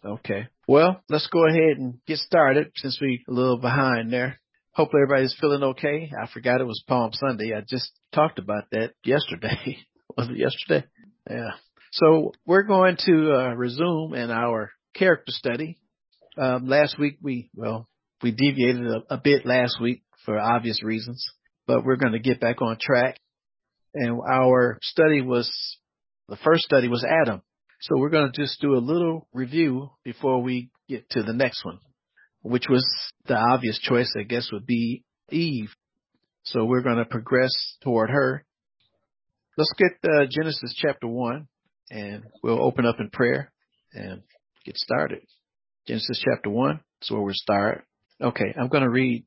Okay. Well, let's go ahead and get started since we're a little behind there. Hopefully everybody's feeling okay. I forgot it was Palm Sunday. I just talked about that yesterday. Was it yesterday? Yeah. So we're going to resume in our character study. Last week we deviated a bit last week for obvious reasons, but we're going to get back on track. And the first study was Adam. So we're going to just do a little review before we get to the next one, which was the obvious choice, I guess, would be Eve. So we're going to progress toward her. Let's get Genesis chapter 1, and we'll open up in prayer and get started. Genesis chapter 1 is where we'll start. Okay, I'm going to read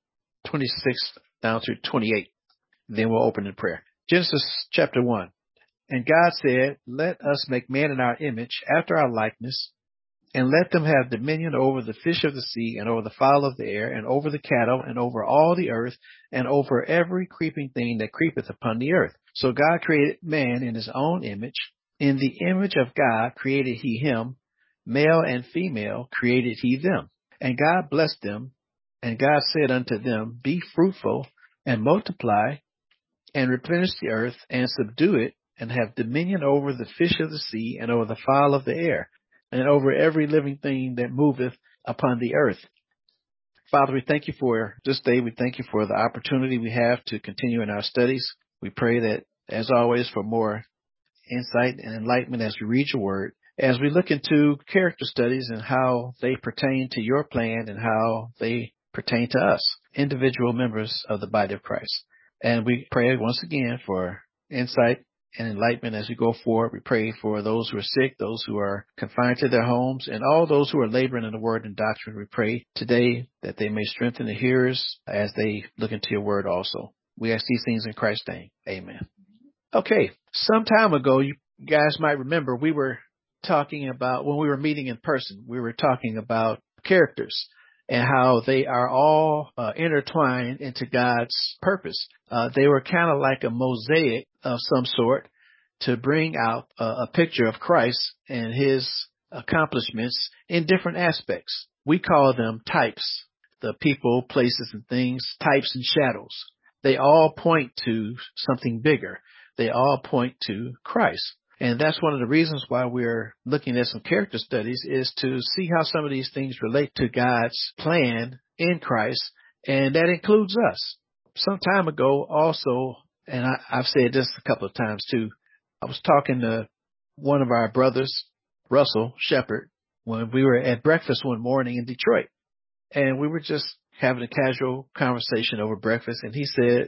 26 down through 28. Then we'll open in prayer. Genesis chapter 1. And God said, let us make man in our image, after our likeness, and let them have dominion over the fish of the sea, and over the fowl of the air, and over the cattle, and over all the earth, and over every creeping thing that creepeth upon the earth. So God created man in his own image. In the image of God created he him, male and female created he them. And God blessed them, and God said unto them, be fruitful, and multiply, and replenish the earth, and subdue it, and have dominion over the fish of the sea, and over the fowl of the air, and over every living thing that moveth upon the earth. Father, we thank you for this day. We thank you for the opportunity we have to continue in our studies. We pray that, as always, for more insight and enlightenment as we read your word, as we look into character studies and how they pertain to your plan and how they pertain to us, individual members of the body of Christ. And we pray once again for insight and enlightenment as we go forward. We pray for those who are sick, those who are confined to their homes, and all those who are laboring in the word and doctrine. We pray today that they may strengthen the hearers as they look into your word also. We ask these things in Christ's name. Amen. Okay. Some time ago, you guys might remember we were talking about, when we were meeting in person, we were talking about characters and how they are all intertwined into God's purpose. They were kind of like a mosaic of some sort to bring out a picture of Christ and his accomplishments in different aspects. We call them types, the people, places, and things, types and shadows. They all point to something bigger. They all point to Christ. And that's one of the reasons why we're looking at some character studies, is to see how some of these things relate to God's plan in Christ, and that includes us. Some time ago also, and I've said this a couple of times too, I was talking to one of our brothers, Russell Shepard, when we were at breakfast one morning in Detroit, and we were just having a casual conversation over breakfast, and he said,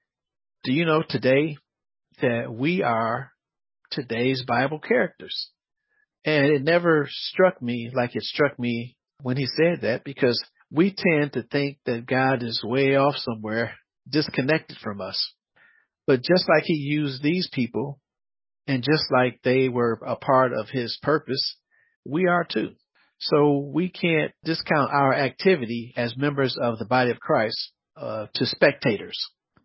do you know today that we are today's Bible characters? And it never struck me like it struck me when he said that, because we tend to think that God is way off somewhere, disconnected from us. But just like he used these people, and just like they were a part of his purpose, we are too. So we can't discount our activity as members of the body of Christ to spectators.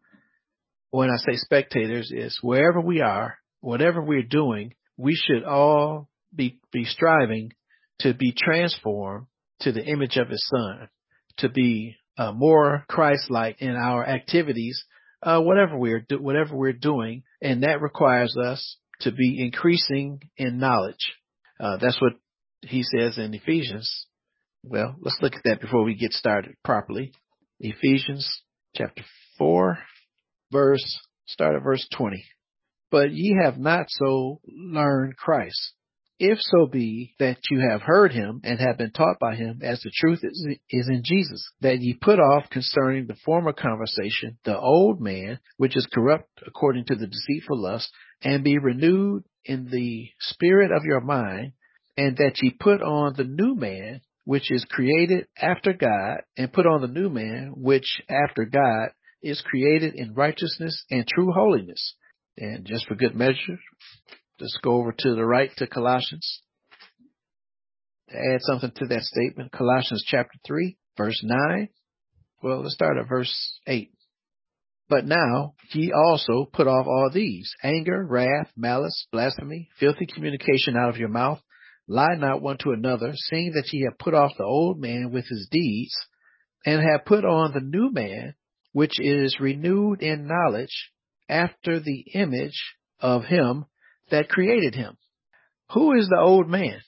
When I say spectators, is wherever we are, whatever we're doing, we should all be striving to be transformed to the image of his son, to be more Christ-like in our activities, whatever we're doing, and that requires us to be increasing in knowledge. That's what he says in Ephesians. Well, let's look at that before we get started properly. Ephesians chapter 4, start at verse 20. But ye have not so learned Christ, if so be that you have heard him and have been taught by him, as the truth is in Jesus, that ye put off concerning the former conversation the old man, which is corrupt according to the deceitful lust, and be renewed in the spirit of your mind, and that ye put on the new man, which is created after God, and put on the new man, which after God is created in righteousness and true holiness. And just for good measure, let's go over to the right to Colossians to add something to that statement. Colossians chapter 3, verse 9. Well, let's start at verse 8. But now ye also put off all these: anger, wrath, malice, blasphemy, filthy communication out of your mouth. lie not one to another, seeing that ye have put off the old man with his deeds, and have put on the new man, which is renewed in knowledge after the image of him that created him. Who is the old man?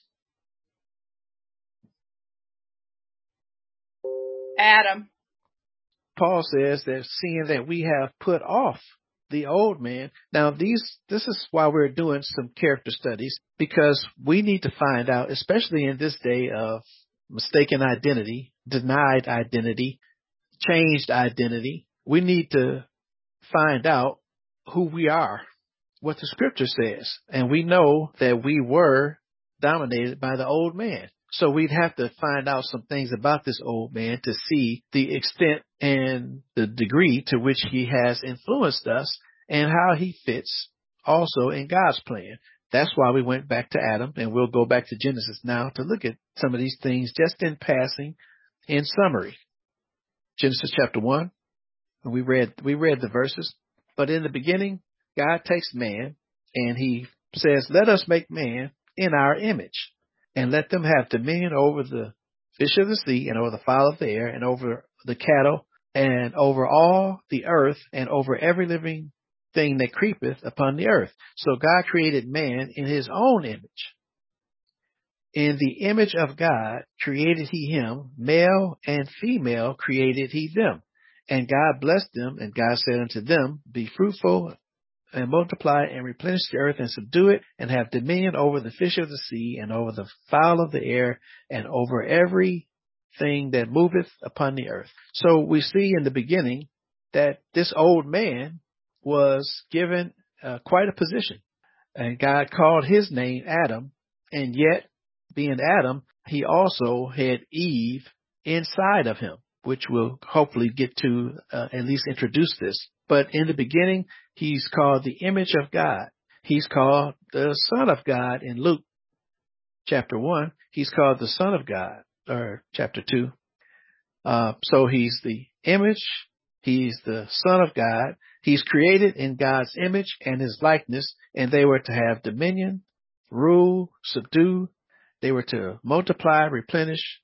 Adam. Paul says that seeing that we have put off the old man. Now this is why we're doing some character studies, because we need to find out, especially in this day of mistaken identity, denied identity, changed identity, we need to find out who we are, what the scripture says. And we know that we were dominated by the old man. So we'd have to find out some things about this old man to see the extent and the degree to which he has influenced us and how he fits also in God's plan. That's why we went back to Adam, and we'll go back to Genesis now to look at some of these things just in passing, in summary. Genesis chapter 1, and we read the verses. But in the beginning, God takes man and he says, let us make man in our image, and let them have dominion over the fish of the sea, and over the fowl of the air, and over the cattle, and over all the earth, and over every living thing that creepeth upon the earth. So God created man in his own image. In the image of God created he him, male and female created he them. And God blessed them, and God said unto them, be fruitful and multiply and replenish the earth and subdue it, and have dominion over the fish of the sea, and over the fowl of the air, and over everything that moveth upon the earth. So we see in the beginning that this old man was given quite a position, and God called his name Adam, and yet being Adam, he also had Eve inside of him, which we'll hopefully get to at least introduce this. But in the beginning, he's called the image of God. He's called the Son of God in Luke chapter 1. He's called the Son of God, or chapter 2. So he's the image. He's the Son of God. He's created in God's image and his likeness, and they were to have dominion, rule, subdue. They were to multiply, replenish,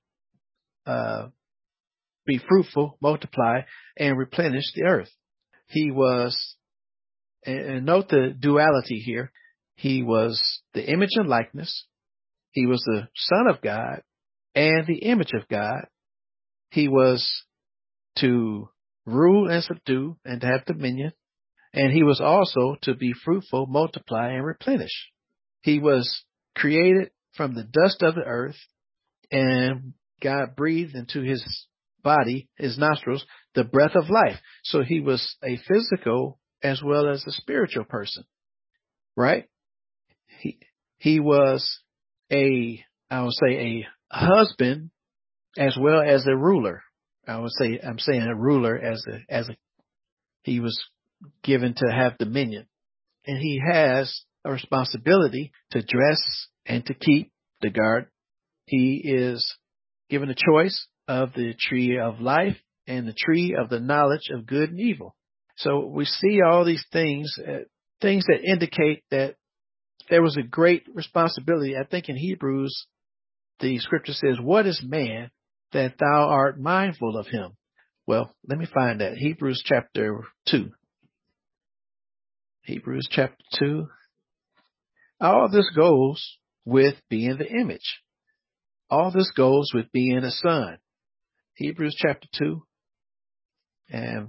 be fruitful, multiply, and replenish the earth. He was, and note the duality here, he was the image and likeness. He was the Son of God and the image of God. He was to rule and subdue and to have dominion. And he was also to be fruitful, multiply, and replenish. He was created from the dust of the earth, and God breathed into his body, his nostrils, the breath of life. So he was a physical as well as a spiritual person, right? He was a husband as well as a ruler. I'm saying a ruler as a he was given to have dominion, and he has a responsibility to dress and to keep, the guard. He is given a choice of the tree of life and the tree of the knowledge of good and evil. So we see all these things that indicate that there was a great responsibility. I think in Hebrews, the scripture says, what is man that thou art mindful of him? Well, let me find that. Hebrews chapter 2. Hebrews chapter 2. All this goes with being the image. All this goes with being a son. Hebrews chapter 2 and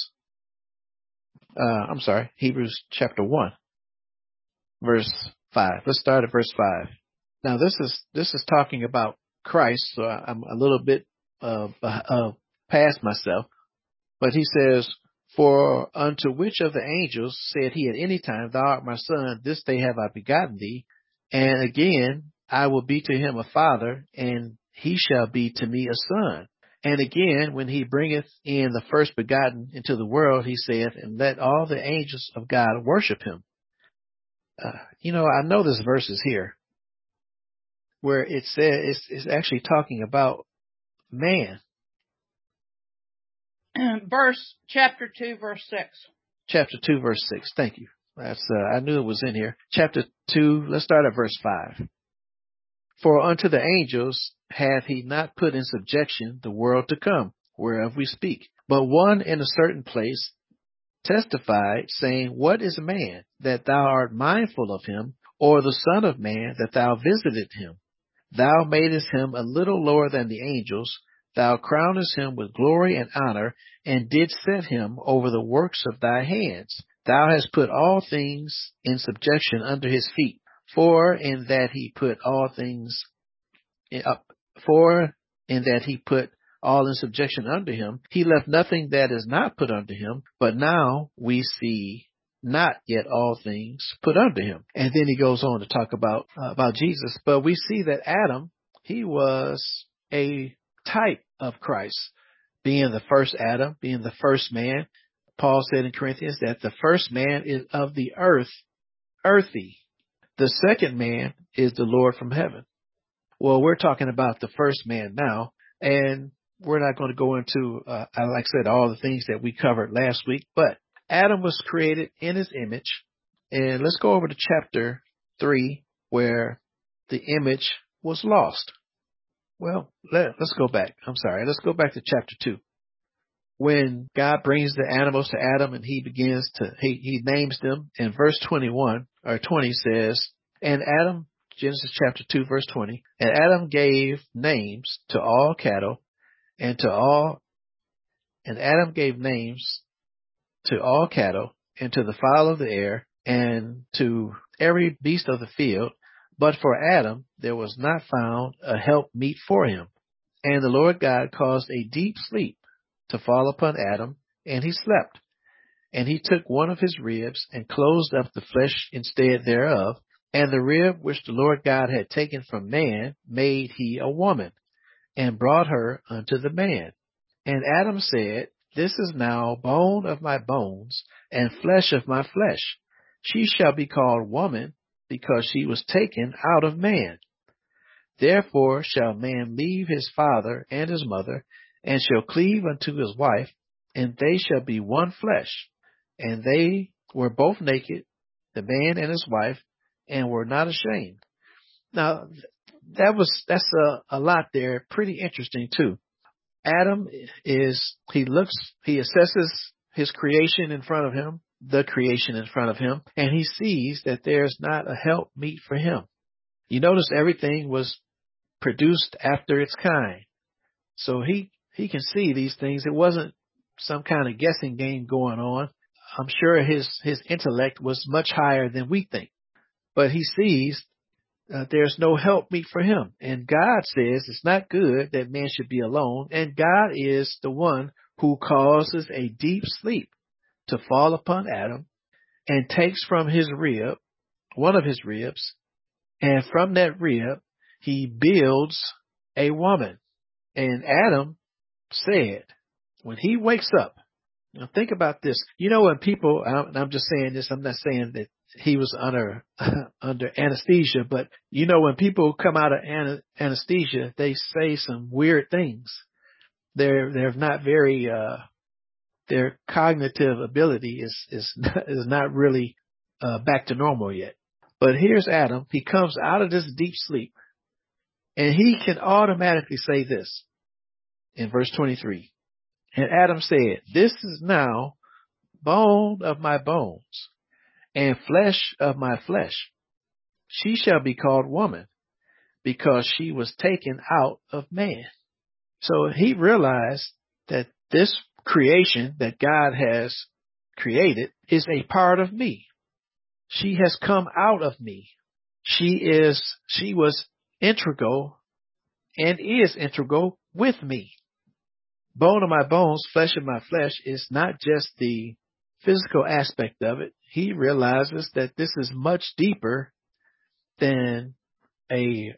Hebrews chapter 1, verse 5. Let's start at verse 5. Now this is talking about Christ, so I'm a little bit past myself. But he says, for unto which of the angels said he at any time, thou art my son, this day have I begotten thee? And again, I will be to him a father, and he shall be to me a son. And again, when he bringeth in the first begotten into the world, he saith, and let all the angels of God worship him. I know this verse is here, where it says it's actually talking about man. Chapter 2, verse 6. Chapter 2, verse 6. Thank you. I knew it was in here. Chapter 2, let's start at verse 5. For unto the angels hath he not put in subjection the world to come, whereof we speak. But one in a certain place testified, saying, What is man, that thou art mindful of him, or the Son of man, that thou visited him? Thou madest him a little lower than the angels. Thou crownest him with glory and honor, and didst set him over the works of thy hands. Thou hast put all things in subjection under his feet. For in that he put all in subjection under him, he left nothing that is not put under him. But now we see not yet all things put under him. And then he goes on to talk about Jesus. But we see that Adam, he was a type of Christ, being the first Adam, being the first man. Paul said in Corinthians that the first man is of the earth, earthy. The second man is the Lord from heaven. Well, we're talking about the first man now, and we're not going to go into, like I said, all the things that we covered last week, but Adam was created in his image. And let's go over to chapter 3, where the image was lost. Well, let's go back. Let's go back to chapter 2. When God brings the animals to Adam and he names them, in verse 21 or 20 says, and Adam, Genesis chapter 2, verse 20, and Adam gave names to all cattle and to the fowl of the air and to every beast of the field. But for Adam there was not found a help meet for him. And the Lord God caused a deep sleep to fall upon Adam, and he slept. And he took one of his ribs and closed up the flesh instead thereof. And the rib which the Lord God had taken from man made he a woman, and brought her unto the man. And Adam said, This is now bone of my bones, and flesh of my flesh. She shall be called woman, because she was taken out of man. Therefore shall man leave his father and his mother, and shall cleave unto his wife, and they shall be one flesh. And they were both naked, the man and his wife, and were not ashamed. Now, that's a lot there. Pretty interesting too. Adam he assesses his creation in front of him, the creation in front of him, and he sees that there's not a help meet for him. You notice everything was produced after its kind. So he can see these things. It wasn't some kind of guessing game going on. I'm sure his intellect was much higher than we think. But he sees there's no help meet for him. And God says it's not good that man should be alone. And God is the one who causes a deep sleep to fall upon Adam and takes from his rib, one of his ribs, and from that rib he builds a woman. And Adam said, when he wakes up, now think about this. You know, when people, I'm just saying this, I'm not saying that he was under anesthesia, but you know, when people come out of anesthesia, they say some weird things. They're not very, their cognitive ability is not really back to normal yet. But here's Adam. He comes out of this deep sleep, and he can automatically say this in verse 23. And Adam said, This is now bone of my bones and flesh of my flesh. She shall be called woman, because she was taken out of man. So he realized that this creation that God has created is a part of me. She has come out of me. She was integral and is integral with me. Bone of my bones, flesh of my flesh is not just the physical aspect of it. He realizes that this is much deeper than a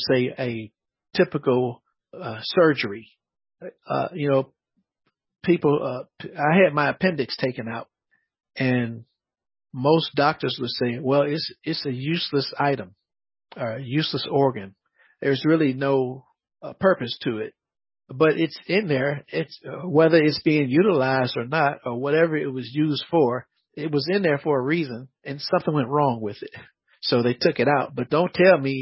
typical surgery. People, I had my appendix taken out, and most doctors would say, well, it's a useless item or a useless organ. There's really no purpose to it. But it's in there. It's whether it's being utilized or not, or whatever it was used for, it was in there for a reason, and something went wrong with it. So they took it out. But don't tell me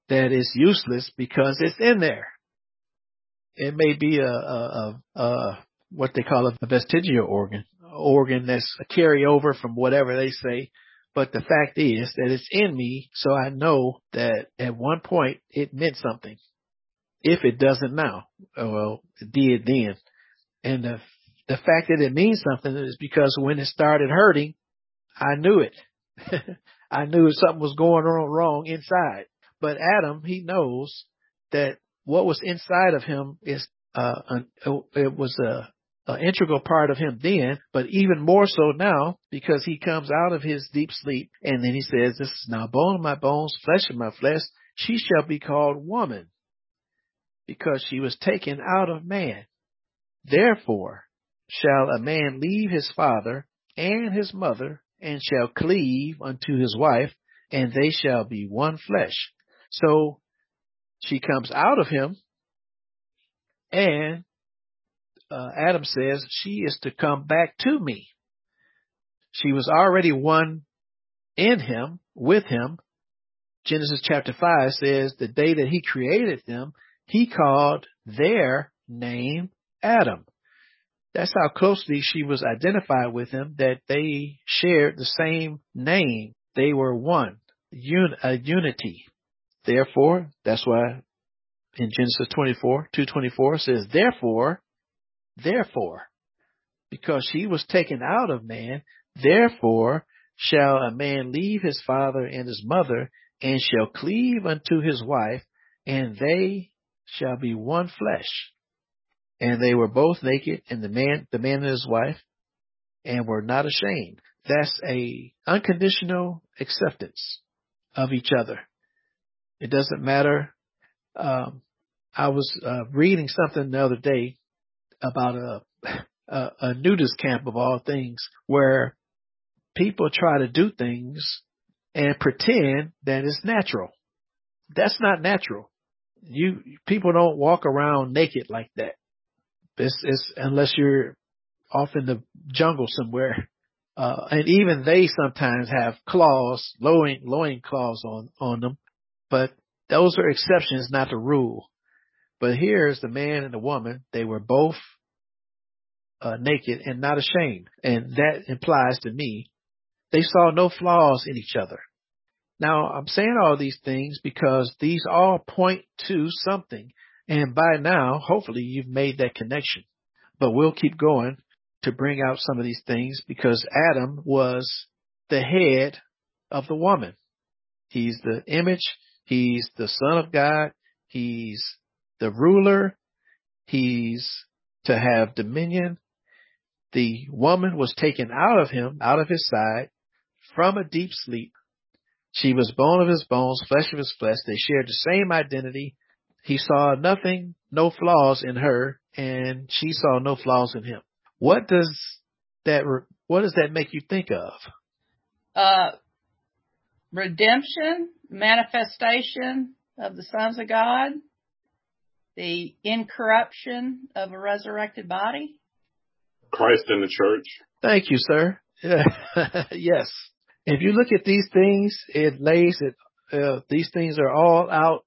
that is useless because it's in there. It may be what they call a vestigial organ that's a carryover from whatever they say. But the fact is that it's in me, so I know that at one point it meant something. If it doesn't now, well, it did then. And the fact that it means something is because when it started hurting, I knew it. I knew something was going on wrong inside. But Adam, he knows that what was inside of him is it was a integral part of him then, but even more so now because he comes out of his deep sleep and then he says, "This is now bone of my bones, flesh of my flesh. She shall be called woman because she was taken out of man. Therefore shall a man leave his father and his mother and shall cleave unto his wife, and they shall be one flesh." So she comes out of him, and Adam says she is to come back to me. She was already one in him, with him. Genesis chapter 5 says the day that he created them, he called their name Adam. That's how closely she was identified with him, that they shared the same name. They were one, a unity. Therefore, that's why in Genesis 2:24 says, therefore, because she was taken out of man, therefore shall a man leave his father and his mother and shall cleave unto his wife, and they shall be one flesh. And they were both naked, and the man and his wife, and were not ashamed. That's a unconditional acceptance of each other. It doesn't matter. I was reading something the other day about a nudist camp of all things, where people try to do things and pretend that it's natural. That's not natural. People don't walk around naked like that. It's unless you're off in the jungle somewhere. And even they sometimes have claws, loin claws on them. But those are exceptions, not the rule. But here's the man and the woman. They were both naked and not ashamed. And that implies to me they saw no flaws in each other. Now, I'm saying all these things because these all point to something. And by now, hopefully, you've made that connection. But we'll keep going to bring out some of these things because Adam was the head of the woman. He's the image. He's the Son of God. He's the ruler. He's to have dominion. The woman was taken out of him, out of his side, from a deep sleep. She was bone of his bones, flesh of his flesh. They shared the same identity. He saw nothing, no flaws in her, and she saw no flaws in him. What does that make you think of? Redemption, manifestation of the sons of God, the incorruption of a resurrected body. Christ in the church. Thank you, sir. Yes. If you look at these things, it lays it. These things are all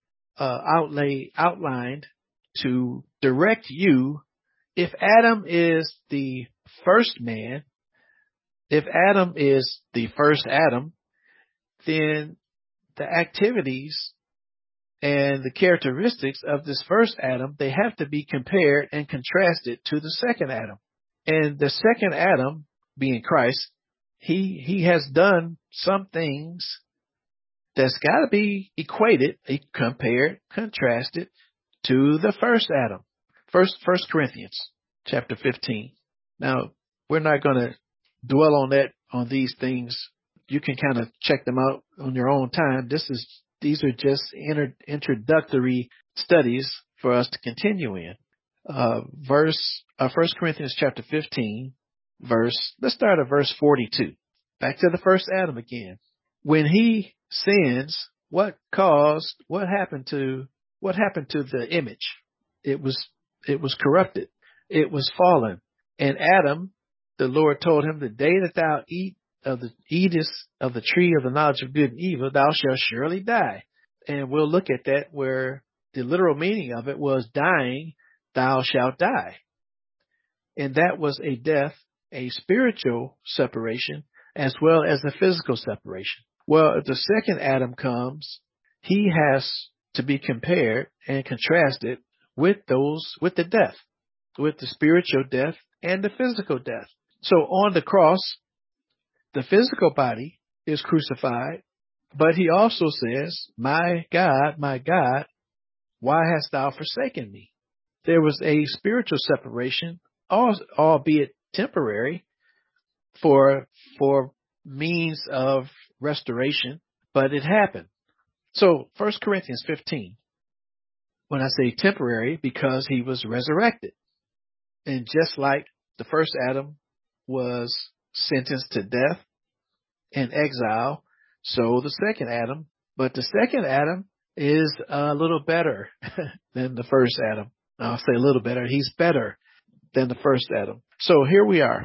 outlined to direct you. If Adam is the first man, if Adam is the first Adam, then the activities and the characteristics of this first Adam, they have to be compared and contrasted to the second Adam. And the second Adam, being Christ, he has done some things that's got to be equated, compared, contrasted to the first Adam. First Corinthians chapter 15. Now, we're not going to dwell on these things. You can kind of check them out on your own time. These are just introductory studies for us to continue in. 1 Corinthians chapter 15, let's start at verse 42. Back to the first Adam again. When he sins, what happened to the image? It was corrupted. It was fallen. And Adam, the Lord told him, the day that thou eatest of the tree of the knowledge of good and evil, thou shalt surely die. And we'll look at that where the literal meaning of it was dying, thou shalt die. And that was a death, a spiritual separation, as well as a physical separation. Well, if the second Adam comes, he has to be compared and contrasted with the death, with the spiritual death and the physical death. So on the cross, the physical body is crucified, but he also says, my God, why hast thou forsaken me? There was a spiritual separation, albeit temporary, for means of restoration, but it happened. So 1 Corinthians 15, when I say temporary, because he was resurrected. And just like the first Adam was sentenced to death and exile, so the second Adam, but the second Adam is a little better than the first Adam. I'll say a little better. He's better than the first Adam. So here we are,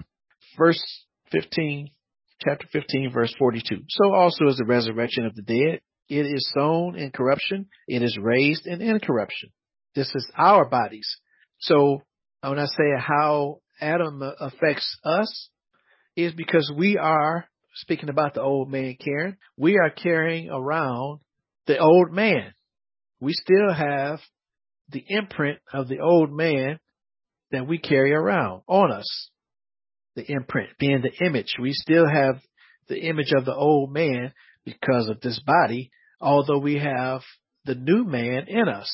chapter 15, verse 42. So also is the resurrection of the dead. It is sown in corruption. It is raised in incorruption. This is our bodies. So when I say how Adam affects us, is because we are, speaking about the old man Karen, we are carrying around the old man. We still have the imprint of the old man that we carry around on us. The imprint being the image. We still have the image of the old man because of this body, although we have the new man in us.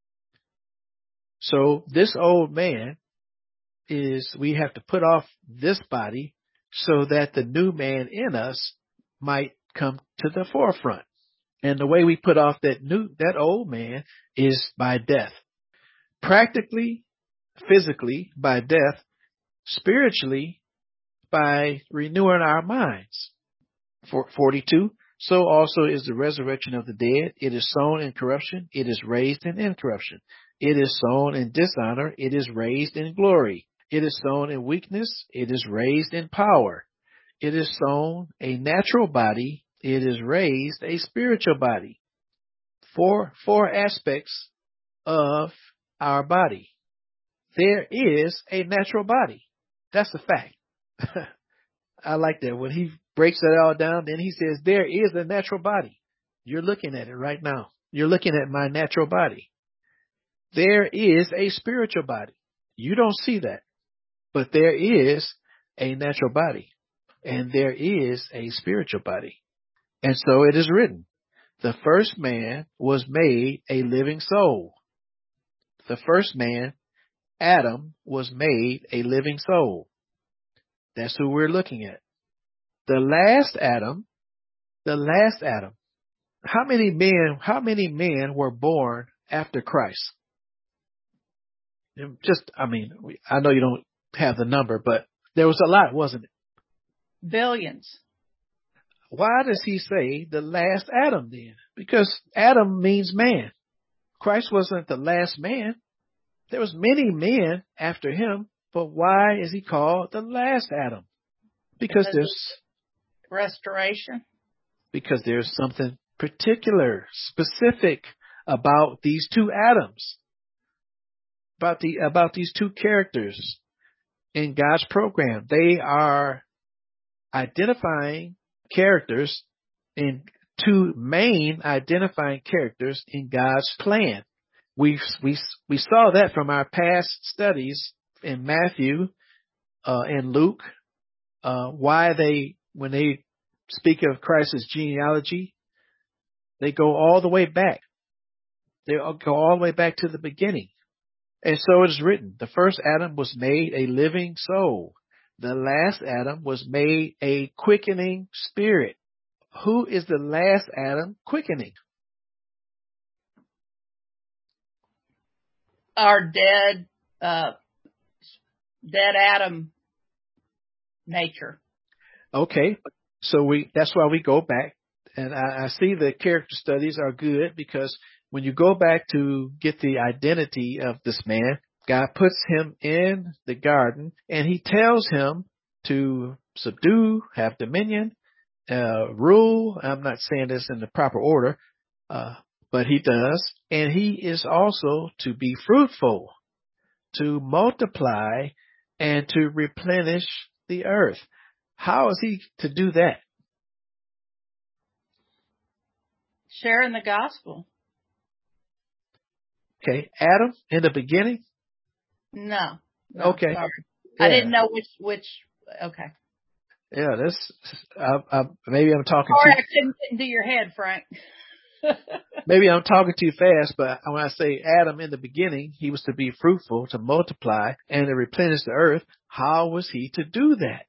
So this old man we have to put off this body so that the new man in us might come to the forefront. And the way we put off that old man is by death. Practically, physically, by death. Spiritually, by renewing our minds. 42. So also is the resurrection of the dead. It is sown in corruption. It is raised in incorruption. It is sown in dishonor. It is raised in glory. It is sown in weakness. It is raised in power. It is sown a natural body. It is raised a spiritual body. Four aspects of our body. There is a natural body. That's a fact. I like that. When he breaks it all down, then he says, there is a natural body. You're looking at it right now. You're looking at my natural body. There is a spiritual body. You don't see that, but there is a natural body and there is a spiritual body. And so it is written, the first man was made a living soul. The first man, Adam, was made a living soul. That's who we're looking at. The last Adam, how many men were born after Christ? I know you don't have the number, but there was a lot, wasn't it? Billions. Why does he say the last Adam then? Because Adam means man. Christ wasn't the last man. There was many men after him, but why is he called the last Adam? Because there's restoration. Because there's something particular, specific about these two Adams, about these two characters in God's program. They are identifying characters in two main identifying characters in God's plan. We saw that from our past studies in Matthew and Luke, when they speak of Christ's genealogy, they go all the way back. They go all the way back to the beginning. And so it is written, the first Adam was made a living soul. The last Adam was made a quickening spirit. Who is the last Adam quickening? Our dead Adam nature. Okay. So that's why we go back. And I see the character studies are good because when you go back to get the identity of this man, God puts him in the garden and he tells him to subdue, have dominion, rule. I'm not saying this in the proper order, but he does. And he is also to be fruitful, to multiply, and to replenish the earth. How is he to do that? Sharing the gospel. Okay, Adam in the beginning? No. Okay. Sorry. Yeah. I didn't know which, okay. Yeah, maybe I'm talking Sorry, too. I couldn't get into your head, Frank. Maybe I'm talking too fast, but when I say Adam in the beginning, he was to be fruitful, to multiply, and to replenish the earth. How was he to do that?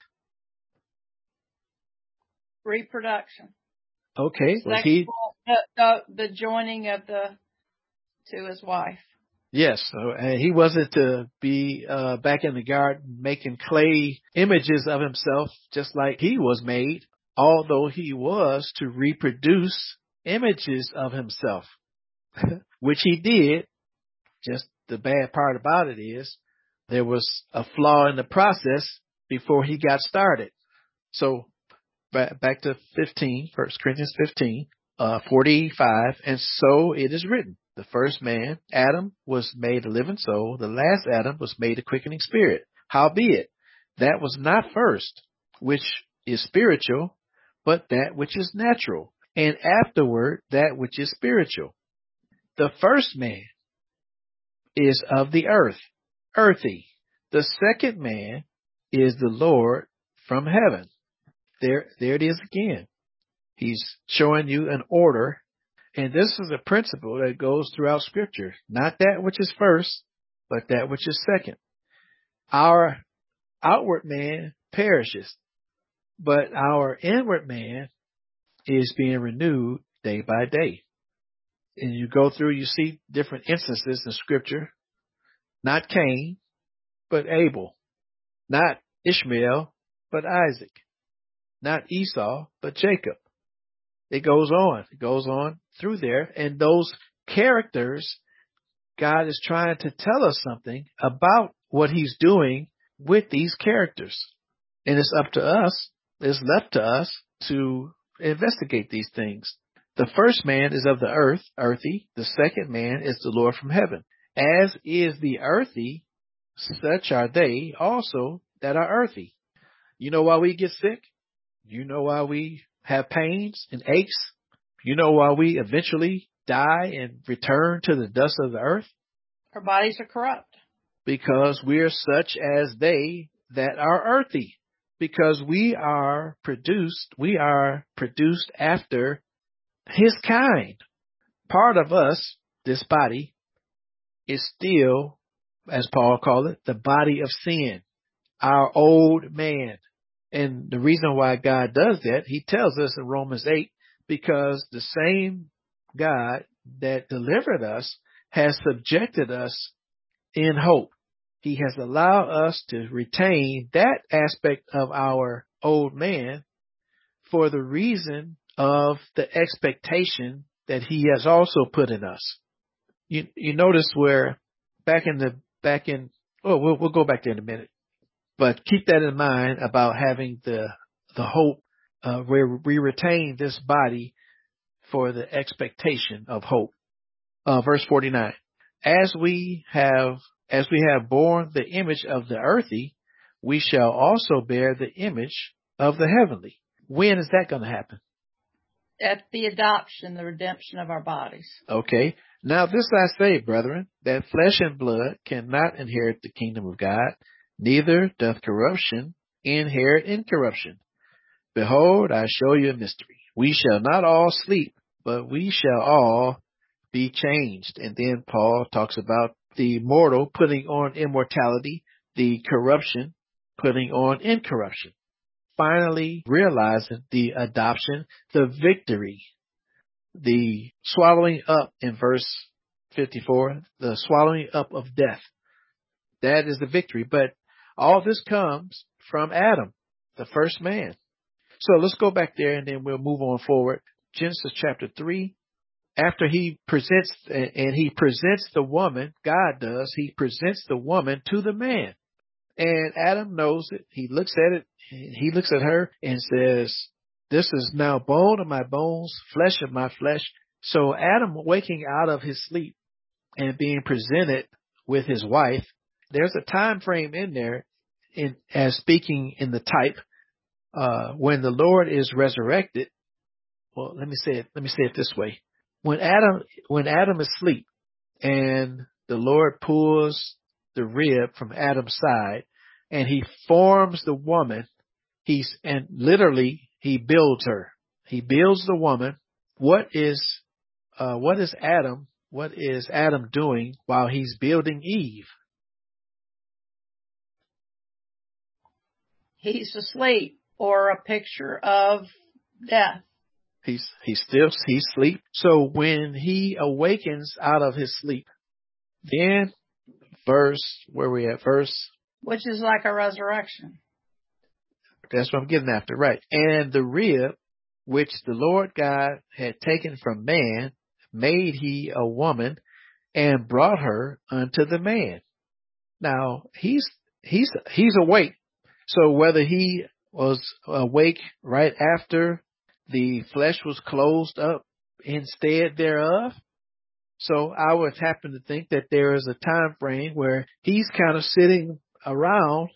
Reproduction. Okay, was Sexual, he? the joining of to his wife. Yes, and he wasn't to be back in the garden making clay images of himself just like he was made, although he was to reproduce images of himself, which he did. Just the bad part about it is there was a flaw in the process before he got started. So back to 15, 1 Corinthians 15, 45, and so it is written. The first man, Adam, was made a living soul. The last Adam was made a quickening spirit. Howbeit, that was not first, which is spiritual, but that which is natural, and afterward that which is spiritual. The first man is of the earth, earthy. The second man is the Lord from heaven. There it is again. He's showing you an order, and this is a principle that goes throughout Scripture. Not that which is first, but that which is second. Our outward man perishes, but our inward man is being renewed day by day. And you go through, you see different instances in Scripture. Not Cain, but Abel. Not Ishmael, but Isaac. Not Esau, but Jacob. It goes on. It goes on through there. And those characters, God is trying to tell us something about what he's doing with these characters. And it's up to us, it's left to us to investigate these things. The first man is of the earth, earthy. The second man is the Lord from heaven. As is the earthy, such are they also that are earthy. You know why we get sick? You know why we have pains and aches? You know why we eventually die and return to the dust of the earth? Our bodies are corrupt. Because we're such as they that are earthy. Because we are produced after his kind. Part of us, this body, is still, as Paul called it, the body of sin, our old man. And the reason why God does that, he tells us in Romans 8, because the same God that delivered us has subjected us in hope. He has allowed us to retain that aspect of our old man for the reason of the expectation that he has also put in us. You notice where we'll go back there in a minute, but keep that in mind about having the hope where we retain this body for the expectation of hope. Verse 49, as we have borne the image of the earthy, we shall also bear the image of the heavenly. When is that going to happen? At the adoption, the redemption of our bodies. Okay. Now this I say, brethren, that flesh and blood cannot inherit the kingdom of God, neither doth corruption inherit incorruption. Behold, I show you a mystery. We shall not all sleep, but we shall all be changed. And then Paul talks about the mortal putting on immortality, the corruption putting on incorruption. Finally realizing the adoption, the victory, the swallowing up in verse 54, the swallowing up of death. That is the victory. But all this comes from Adam, the first man. So let's go back there and then we'll move on forward. Genesis chapter 3. After he presents the woman, God does, he presents the woman to the man. And Adam knows it. He looks at it. He looks at her and says, this is now bone of my bones, flesh of my flesh. So Adam waking out of his sleep and being presented with his wife, there's a time frame in there as speaking in the type, when the Lord is resurrected. Well, let me say it this way. When Adam is asleep and the Lord pulls the rib from Adam's side and he forms the woman, and literally he builds her. He builds the woman. What is Adam doing while he's building Eve? He's asleep, or a picture of death. He's asleep. So when he awakens out of his sleep, then verse, which is like a resurrection. That's what I'm getting after, right? And the rib which the Lord God had taken from man, made he a woman and brought her unto the man. Now he's awake. So whether he was awake right after the flesh was closed up instead thereof, so I would happen to think that there is a time frame where he's kind of sitting around.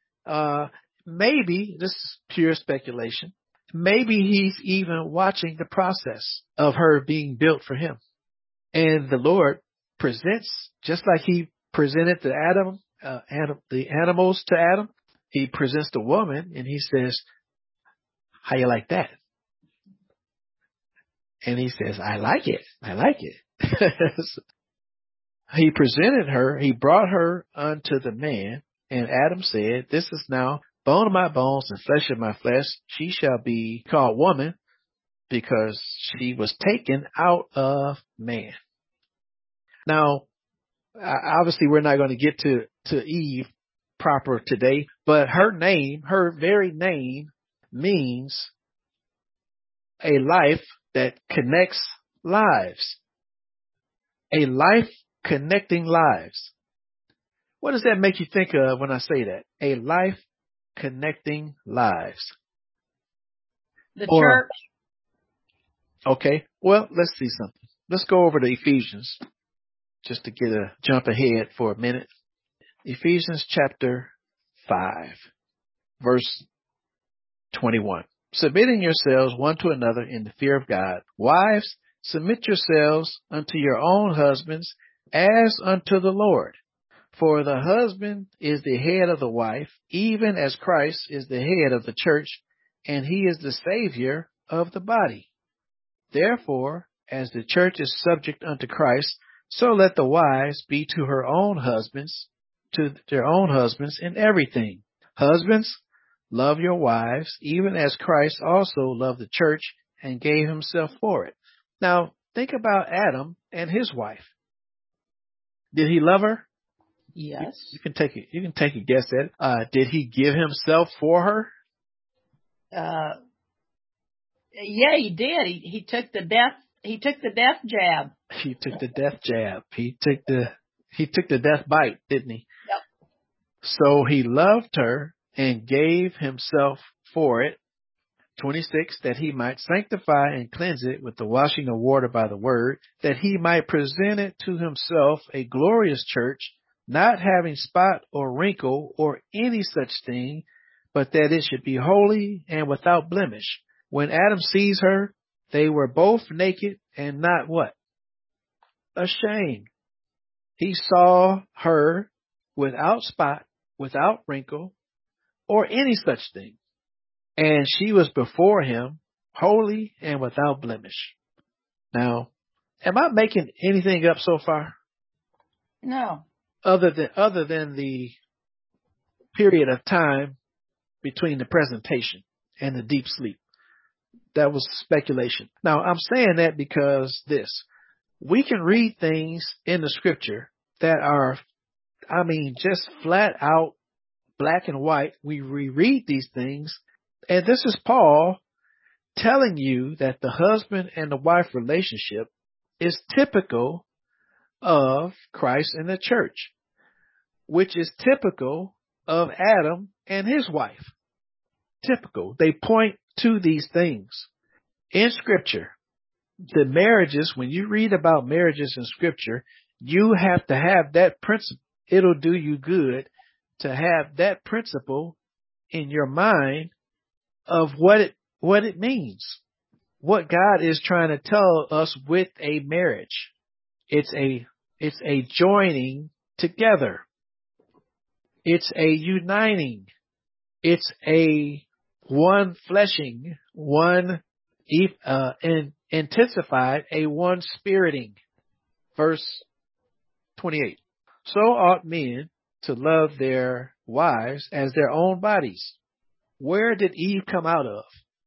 Maybe this is pure speculation. Maybe he's even watching the process of her being built for him. And the Lord presents, just like he presented the the animals to Adam, he presents the woman and he says, "How you like that?" And he says, "I like it. I like it." He presented her, he brought her unto the man, and Adam said, "This is now bone of my bones and flesh of my flesh. She shall be called woman, because she was taken out of man." Now, obviously we're not going to get to Eve proper today, but her very name means a life that connects lives. A life connecting lives. What does that make you think of when I say that? A life connecting lives. The church. Okay. Well, let's see something. Let's go over to Ephesians, just to get a jump ahead for a minute. Ephesians chapter 5, verse 21. Submitting yourselves one to another in the fear of God. Wives, submit yourselves unto your own husbands as unto the Lord. For the husband is the head of the wife, even as Christ is the head of the church, and he is the Savior of the body. Therefore, as the church is subject unto Christ, so let the wives be to their own husbands in everything. Husbands, love your wives, even as Christ also loved the church and gave himself for it. Now, think about Adam and his wife. Did he love her? Yes. You can take a guess at it. Did he give himself for her? Yeah, he did. He took the death jab. He took the death jab. He took the death bite, didn't he? Yep. So he loved her and gave himself for it. 26, that he might sanctify and cleanse it with the washing of water by the word, that he might present it to himself a glorious church, not having spot or wrinkle or any such thing, but that it should be holy and without blemish. When Adam sees her, they were both naked and not what? Ashamed. He saw her without spot, without wrinkle, or any such thing. And she was before him, holy and without blemish. Now, am I making anything up so far? No. Other than the period of time between the presentation and the deep sleep. That was speculation. Now, I'm saying that because we can read things in the scripture that are, just flat out black and white. We reread these things, and this is Paul telling you that the husband and the wife relationship is typical of Christ and the church, which is typical of Adam and his wife. Typical. They point to these things in scripture. the marriages, when you read about marriages in scripture, you have to have that principle. It'll do you good to have that principle in your mind of what it means, what God is trying to tell us with a marriage. It's a joining together. It's a uniting. It's a one fleshing, one intensified, a one spiriting. Verse 28. So ought men to love their wives as their own bodies. Where did Eve come out of?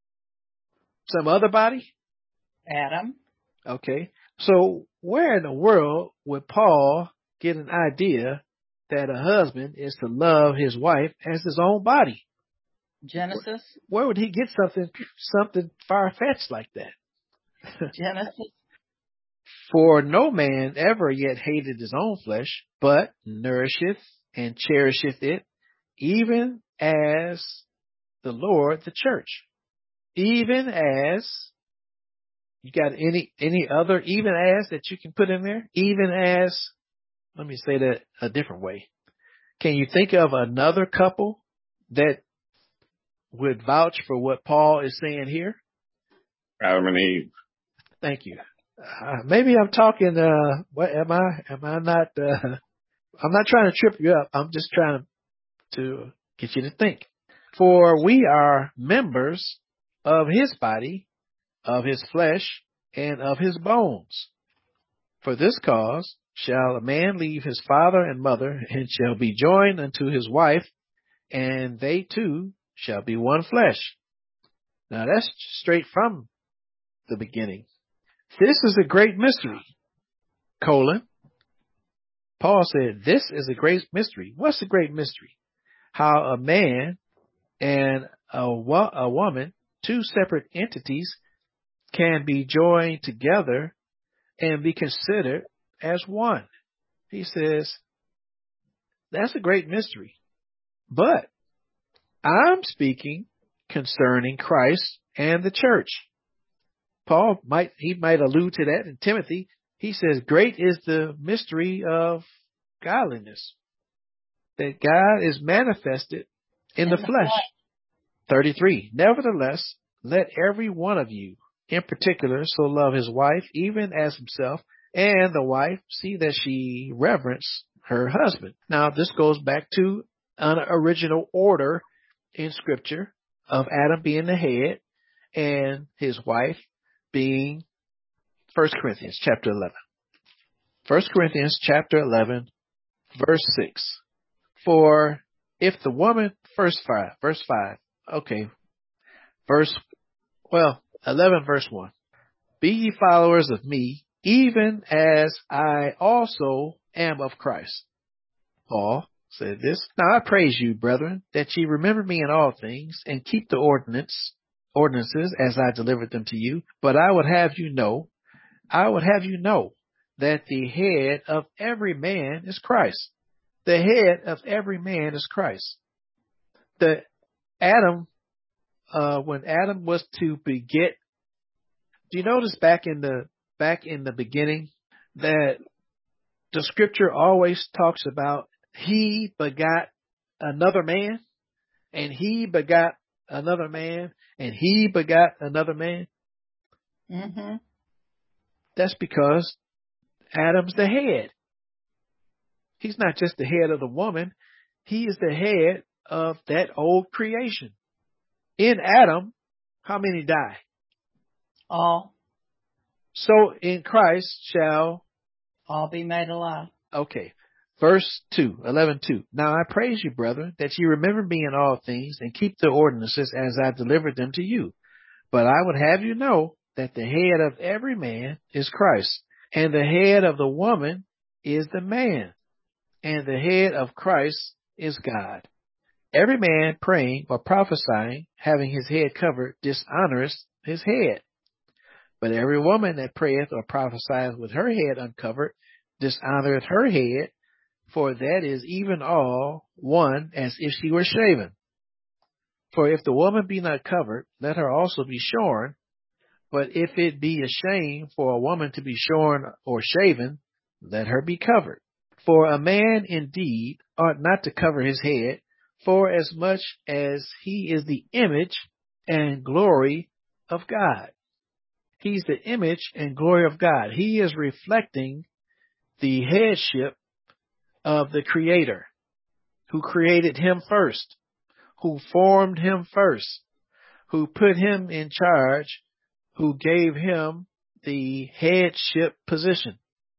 Some other body? Adam. Okay. So where in the world would Paul get an idea that a husband is to love his wife as his own body? Genesis. Where would he get something far-fetched like that? Genesis. For no man ever yet hated his own flesh, but nourisheth and cherisheth it, even as the Lord the church. Even as, you got any other even as that you can put in there? Even as, let me say that a different way. Can you think of another couple that would vouch for what Paul is saying here? Adam and Eve. Thank you. Maybe I'm talking, what am I not, I'm not trying to trip you up. I'm just trying to get you to think. For we are members of his body, of his flesh, and of his bones. For this cause shall a man leave his father and mother, and shall be joined unto his wife, and they two shall be one flesh. Now that's straight from the beginning. This is a great mystery. Paul said, this is a great mystery. What's a great mystery? How a man and a woman, two separate entities, can be joined together and be considered as one. He says, that's a great mystery. But I'm speaking concerning Christ and the church. Paul might allude to that in Timothy. He says, great is the mystery of godliness, that God is manifested in the flesh. 33. Nevertheless, let every one of you in particular so love his wife, even as himself, and the wife see that she reverence her husband. Now, this goes back to an original order in scripture of Adam being the head and his wife being 1 Corinthians chapter 11. 1 Corinthians chapter 11, verse 6. For if the woman, verse 5, okay, 11 verse 1. Be ye followers of me, even as I also am of Christ. Paul said this. Now I praise you, brethren, that ye remember me in all things, and keep the ordinances as I delivered them to you. But I would have you know that the head of every man is Christ. The head of every man is Christ. When Adam was to beget, do you notice back in the beginning that the scripture always talks about he begot another man, and he begot another man, and he begot another man? Mm-hmm. That's because Adam's the head. He's not just the head of the woman. He is the head of that old creation. In Adam, how many die? All. So in Christ shall all be made alive. Okay. Verse 2, 11:2. Now I praise you, brethren, that ye remember me in all things, and keep the ordinances as I delivered them to you. But I would have you know that the head of every man is Christ, and the head of the woman is the man, and the head of Christ is God. Every man praying or prophesying, having his head covered, dishonoreth his head. But every woman that prayeth or prophesieth with her head uncovered, dishonoreth her head, for that is even all one as if she were shaven. For if the woman be not covered, let her also be shorn. But if it be a shame for a woman to be shorn or shaven, let her be covered. For a man indeed ought not to cover his head, for as much as he is the image and glory of God. He's the image and glory of God. He is reflecting the headship of the Creator, who created him first, who formed him first, who put him in charge, who gave him the headship position,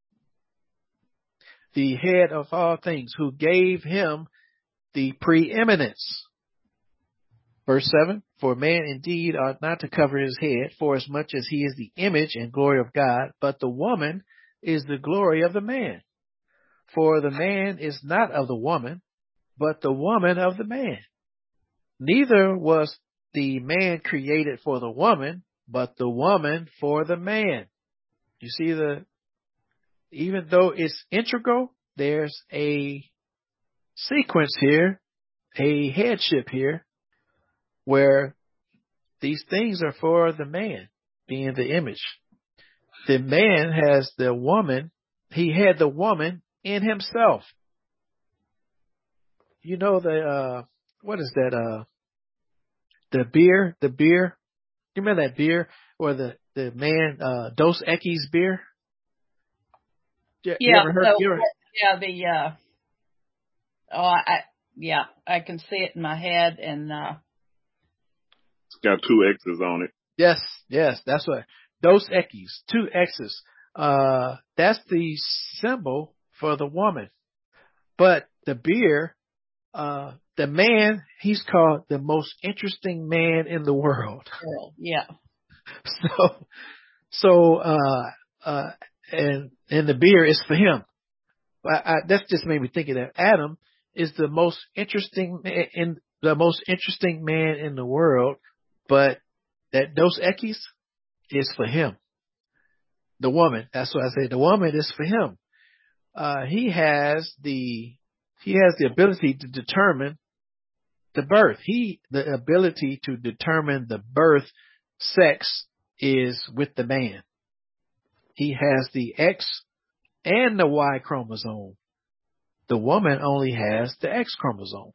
the head of all things, who gave him the preeminence. Verse 7, for man indeed ought not to cover his head, for as much as he is the image and glory of God, but the woman is the glory of the man. For the man is not of the woman, but the woman of the man. Neither was the man created for the woman, but the woman for the man. You see, even though it's integral, there's a sequence here, a headship here, where these things are for the man, being the image. The man has the woman, he had the woman in himself. You know what is that, the beer? You remember that beer, or the man, Dos Equis beer? You ever heard? I can see it in my head, and it's got 2 X's on it. Yes, that's what. Dos Equis, 2 X's. That's the symbol for the woman. But the beer, the man, he's called the most interesting man in the world. Yeah. And the beer is for him. That just made me think of that. Adam is the most interesting man in the world, but that Dos Equis is for him. The woman, that's what I say. The woman is for him. He has the ability to determine the birth. The ability to determine the birth sex is with the man. He has the X and the Y chromosome. The woman only has the X chromosome.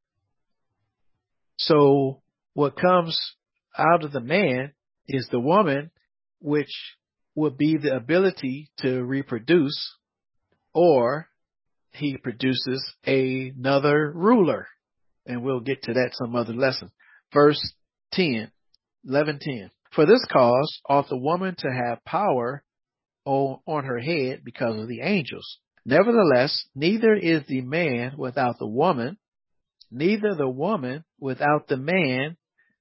So what comes out of the man is the woman, which would be the ability to reproduce, or he produces another ruler. And we'll get to that some other lesson. Verse 10, 11:10. For this cause ought the woman to have power on her head because of the angels. Nevertheless, neither is the man without the woman, neither the woman without the man,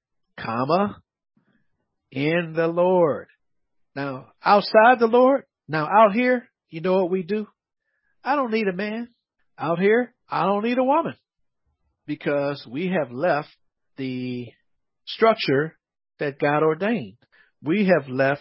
in the Lord. Now, outside the Lord, out here, you know what we do? I don't need a man. Out here, I don't need a woman, because we have left the structure that God ordained. We have left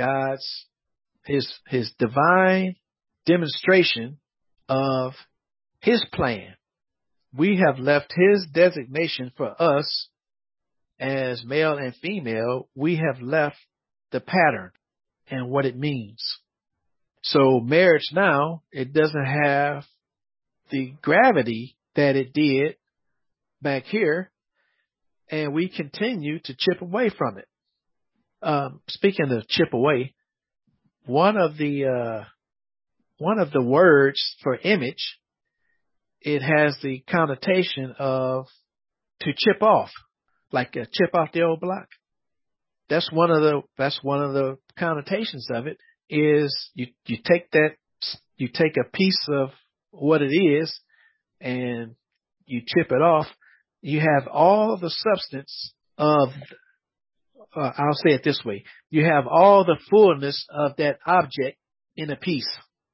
his divine demonstration of his plan. We have left his designation for us as male and female. We have left the pattern and what it means. So marriage now, it doesn't have the gravity that it did back here, and we continue to chip away from it. Speaking of chip away, one of the words for image, it has the connotation of to chip off, like a chip off the old block. That's one of the connotations of it, is you take a piece of what it is and you chip it off. You have all the substance of, I'll say it this way, you have all the fullness of that object in a piece,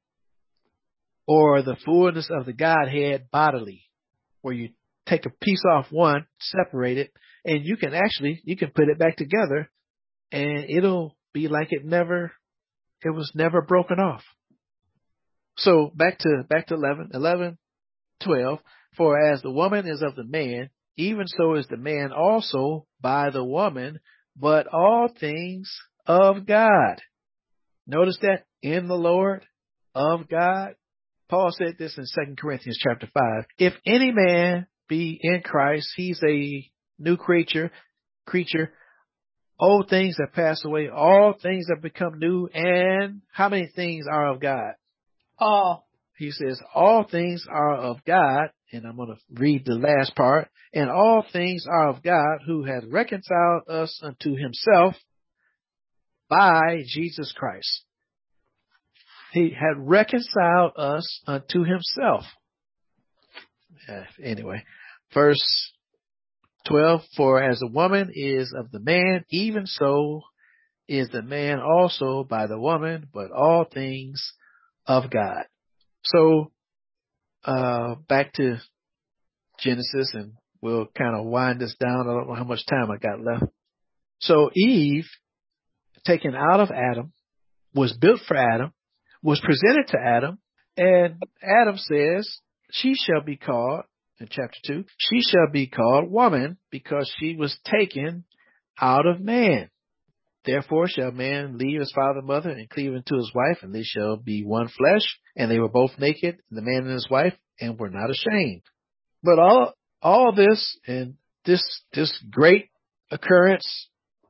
or the fullness of the Godhead bodily, where you take a piece off one, separate it, and you can put it back together, and it'll be like it was never broken off. So back to 11:12. For as the woman is of the man, even so is the man also by the woman, but all things of God. Notice that, in the Lord, of God. Paul said this in 2 Corinthians chapter 5. If any man be in Christ, he's a new creature. Old things have passed away. All things have become new. And how many things are of God? All. He says, all things are of God. And I'm going to read the last part. And all things are of God, who hath reconciled us unto himself by Jesus Christ. He had reconciled us unto himself. Anyway, verse 12, for as the woman is of the man, even so is the man also by the woman, but all things of God. So, back to Genesis, and we'll kind of wind this down. I don't know how much time I got left. So Eve, taken out of Adam, was built for Adam, was presented to Adam, and Adam says, she shall be called, in chapter 2, she shall be called woman, because she was taken out of man. Therefore shall man leave his father and mother and cleave unto his wife, and they shall be one flesh. And they were both naked, the man and his wife, and were not ashamed. But all this, and this great occurrence,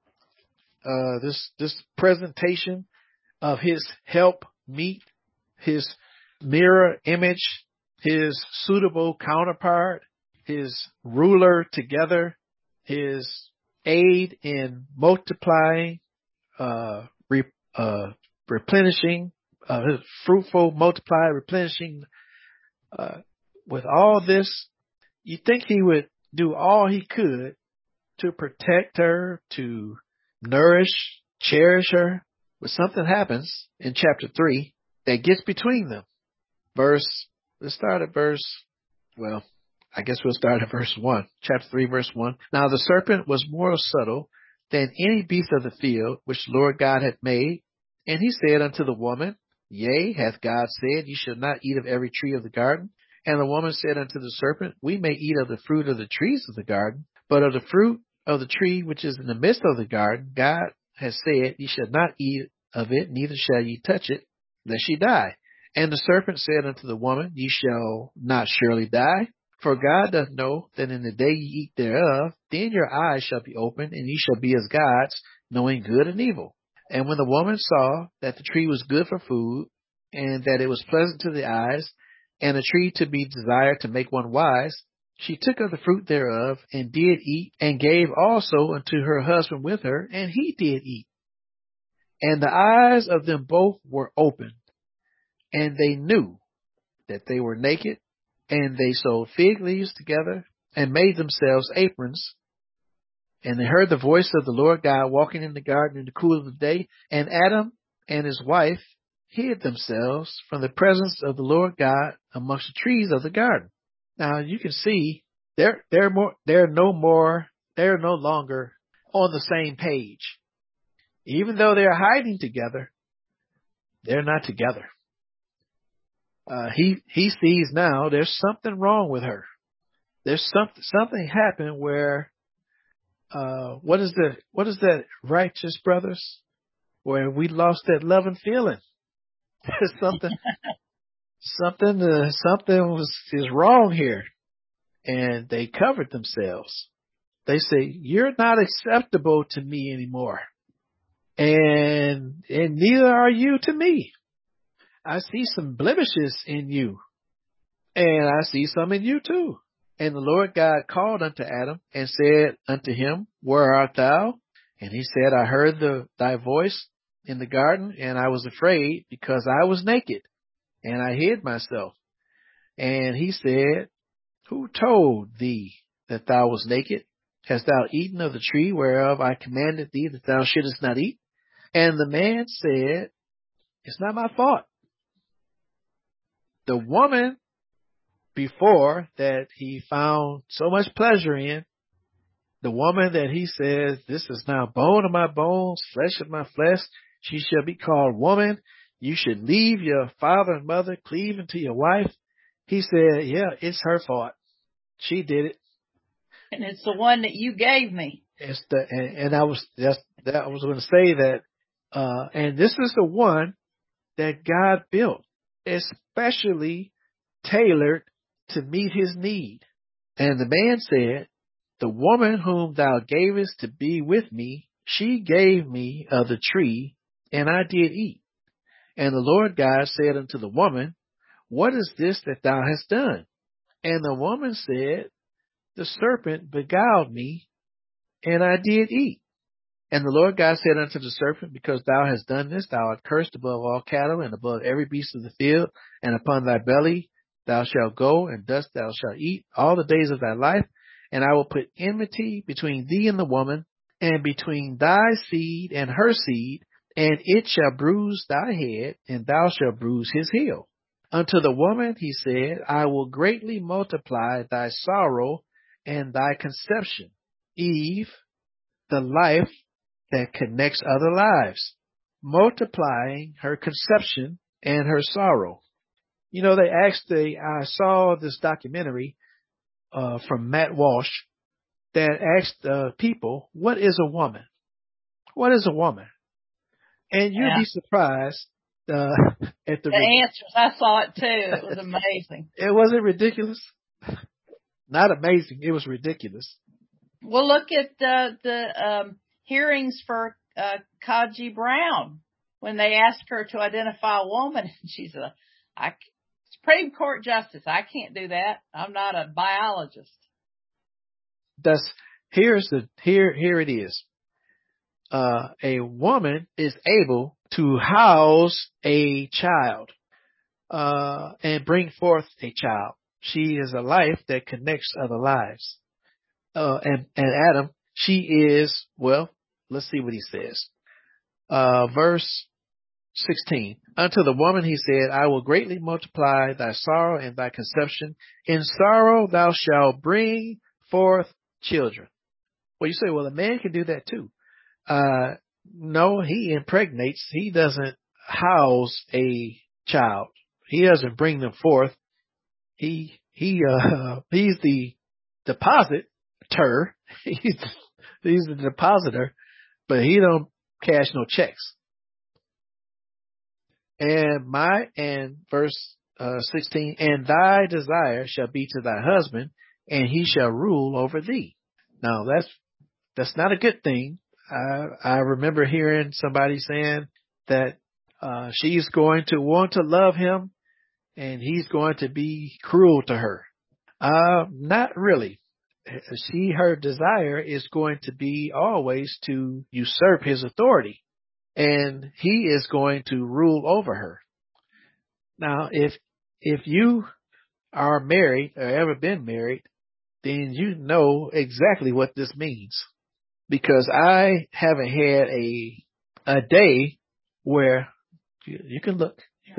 this presentation of his help meet, his mirror image, his suitable counterpart, his ruler together, his aid in multiplying, replenishing, his fruitful, multiply, replenishing. With all this, you think he would do all he could to protect her, to nourish, cherish her. But something happens in chapter 3 that gets between them. Let's start at verse 1. Chapter 3, verse 1. Now the serpent was more subtle than any beast of the field which the Lord God had made. And he said unto the woman, Yea, hath God said, Ye shall not eat of every tree of the garden? And the woman said unto the serpent, We may eat of the fruit of the trees of the garden, but of the fruit of the tree which is in the midst of the garden, God has said, Ye shall not eat of it, neither shall ye touch it, lest ye die. And the serpent said unto the woman, Ye shall not surely die, for God doth know that in the day ye eat thereof, then your eyes shall be opened, and ye shall be as gods, knowing good and evil. And when the woman saw that the tree was good for food, and that it was pleasant to the eyes, and a tree to be desired to make one wise, she took of the fruit thereof, and did eat, and gave also unto her husband with her, and he did eat. And the eyes of them both were opened, and they knew that they were naked, and they sewed fig leaves together, and made themselves aprons. And they heard the voice of the Lord God walking in the garden in the cool of the day, and Adam and his wife hid themselves from the presence of the Lord God amongst the trees of the garden. Now you can see they're no longer on the same page. Even though they're hiding together, they're not together. He sees now there's something wrong with her. There's something happened where what is that, righteous brothers? Where we lost that love and feeling. There's something is wrong here. And they covered themselves. They say, You're not acceptable to me anymore. And neither are you to me. I see some blemishes in you, and I see some in you too. And the Lord God called unto Adam and said unto him, Where art thou? And he said, I heard thy voice in the garden, and I was afraid, because I was naked, and I hid myself. And he said, Who told thee that thou was naked? Hast thou eaten of the tree whereof I commanded thee that thou shouldest not eat? And the man said, It's not my fault. The woman before that he found so much pleasure in, the woman that he says, This is now bone of my bones, flesh of my flesh, she shall be called woman. You should leave your father and mother, cleave unto your wife. He said, Yeah, it's her fault. She did it. And it's the one that you gave me. I was going to say that And this is the one that God built, especially tailored to meet his need. And the man said, the woman whom thou gavest to be with me, she gave me of the tree, and I did eat. And the Lord God said unto the woman, what is this that thou hast done? And the woman said, the serpent beguiled me, and I did eat. And the Lord God said unto the serpent, because thou hast done this, thou art cursed above all cattle and above every beast of the field, and upon thy belly thou shalt go, and dust thou shalt eat all the days of thy life. And I will put enmity between thee and the woman, and between thy seed and her seed, and it shall bruise thy head, and thou shalt bruise his heel. Unto the woman he said, I will greatly multiply thy sorrow and thy conception. Eve, the life that connects other lives, multiplying her conception and her sorrow. You know, I saw this documentary from Matt Walsh that asked people, what is a woman? What is a woman? And you'd be surprised at the answers. I saw it too. It was amazing. It wasn't ridiculous. Not amazing. It was ridiculous. Well, look at the hearings for Kaji Brown when they asked her to identify a woman, and she said, Supreme Court Justice, I can't do that. I'm not a biologist. Here it is. A woman is able to house a child, and bring forth a child. She is a life that connects other lives. And Adam, she is, well, let's see what he says. Verse 16. Unto the woman he said, I will greatly multiply thy sorrow and thy conception. In sorrow thou shalt bring forth children. Well, you say, well, a man can do that too. No, he impregnates. He doesn't house a child. He doesn't bring them forth. He's the depositor. He's the depositor, but he don't cash no checks. And verse 16, and thy desire shall be to thy husband, and he shall rule over thee. Now that's not a good thing. I remember hearing somebody saying that she's going to want to love him, and he's going to be cruel to her. Not really. Her desire is going to be always to usurp his authority, and he is going to rule over her. Now, if you are married or ever been married, then you know exactly what this means, because I haven't had a day where you can look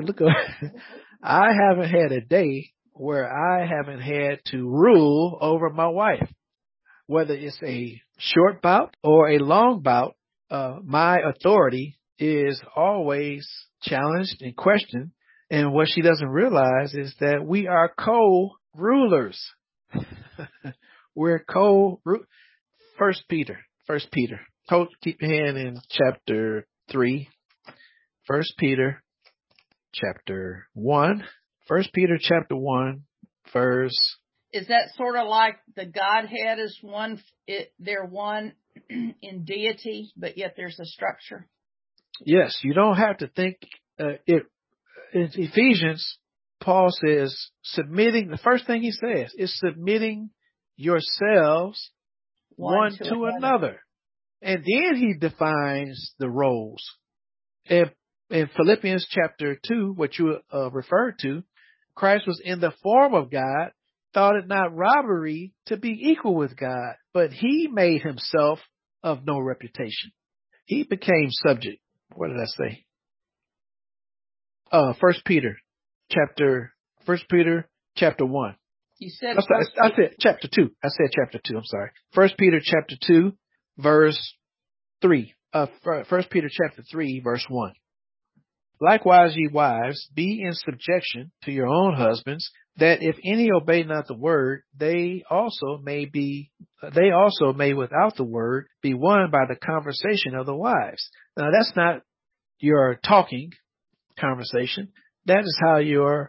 I haven't had a day where I haven't had to rule over my wife. Whether it's a short bout or a long bout, my authority is always challenged and questioned. And what she doesn't realize is that we are co-rulers. We're First Peter. Keep your hand in chapter 3. First Peter chapter 1. First Peter chapter 1, verse. Is that sort of like the Godhead is one? They're one in deity, but yet there's a structure. Yes, you don't have to think it. In Ephesians, Paul says submitting. The first thing he says is submitting yourselves one to another, and then he defines the roles. In Philippians chapter 2, what you referred to, Christ was in the form of God, thought it not robbery to be equal with God, but he made himself of no reputation. He became subject. What did I say? First Peter chapter 1. You said I said chapter 2. I said chapter 2. I'm sorry. First Peter chapter 2, verse 3. First Peter chapter 3, verse 1. Likewise, ye wives, be in subjection to your own husbands, that if any obey not the word, they also may without the word be won by the conversation of the wives. Now that's not your talking conversation, that is how your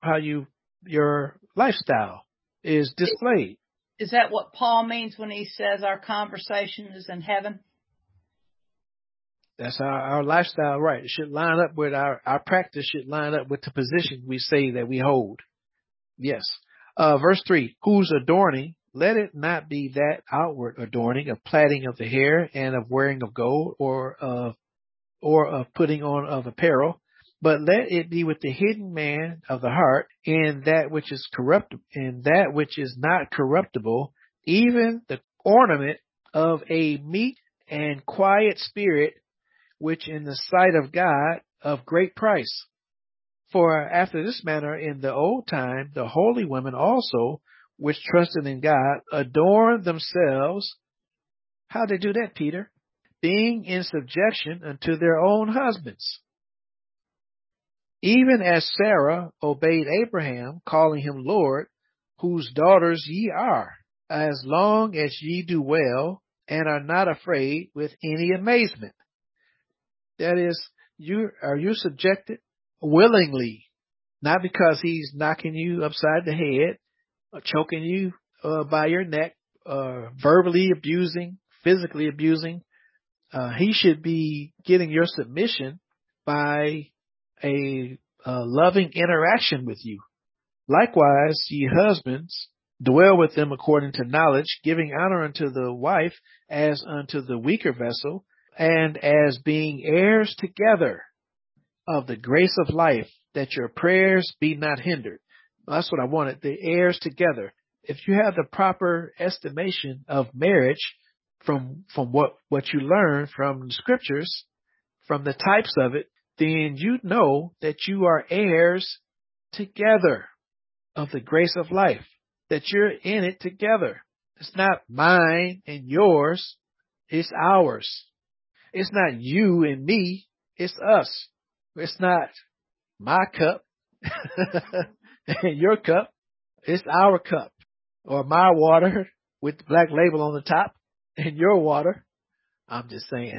lifestyle is displayed. Is that what Paul means when he says our conversation is in heaven? That's our lifestyle, right? It should line up with our practice should line up with the position we say that we hold. Yes. Verse 3, whose adorning, let it not be that outward adorning of plaiting of the hair and of wearing of gold or of putting on of apparel, but let it be with the hidden man of the heart in that which is not corruptible, even the ornament of a meek and quiet spirit, which in the sight of God of great price. For after this manner in the old time, the holy women also, which trusted in God, adorned themselves. How they do that, Peter? Being in subjection unto their own husbands. Even as Sarah obeyed Abraham, calling him Lord, whose daughters ye are, as long as ye do well and are not afraid with any amazement. That is, are you subjected willingly, not because he's knocking you upside the head, or choking you by your neck, verbally abusing, physically abusing. He should be getting your submission by a loving interaction with you. Likewise, ye husbands, dwell with them according to knowledge, giving honor unto the wife as unto the weaker vessel, and as being heirs together of the grace of life, that your prayers be not hindered. That's what I wanted, the heirs together. If you have the proper estimation of marriage from what you learn from the scriptures, from the types of it, then you know that you are heirs together of the grace of life, that you're in it together. It's not mine and yours, it's ours. It's not you and me, it's us. It's not my cup and your cup, it's our cup. Or my water with the black label on the top and your water. I'm just saying.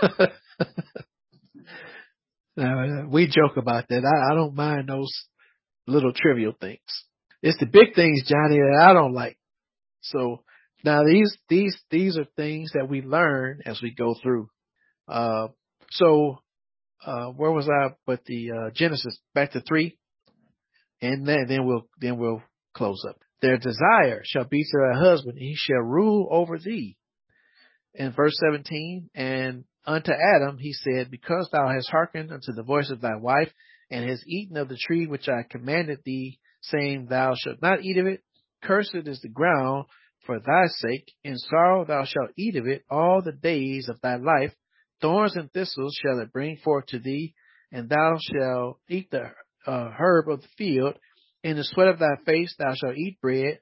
We joke about that. I don't mind those little trivial things. It's the big things, Johnny, that I don't like. So now these are things that we learn as we go through. Where was I? But the Genesis back to 3, and then we'll close up. Their desire shall be to thy husband, and he shall rule over thee. In verse 17, and unto Adam he said, because thou hast hearkened unto the voice of thy wife, and hast eaten of the tree which I commanded thee, saying, thou shalt not eat of it, cursed is the ground for thy sake, in sorrow thou shalt eat of it all the days of thy life, thorns and thistles shall it bring forth to thee, and thou shalt eat the herb of the field. In the sweat of thy face thou shalt eat bread.